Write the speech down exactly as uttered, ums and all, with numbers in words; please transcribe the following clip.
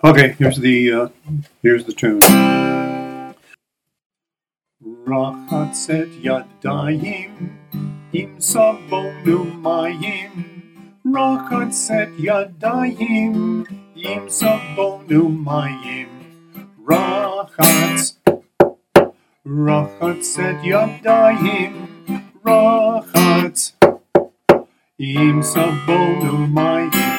Okay, here's the uh, here's the tune. Rachatz et yadayim im sabonu mayim. Rachatz et yadayim im sabonu mayim. Rachatz, rachatz et yadayim. Rachatz im sabonu mayim.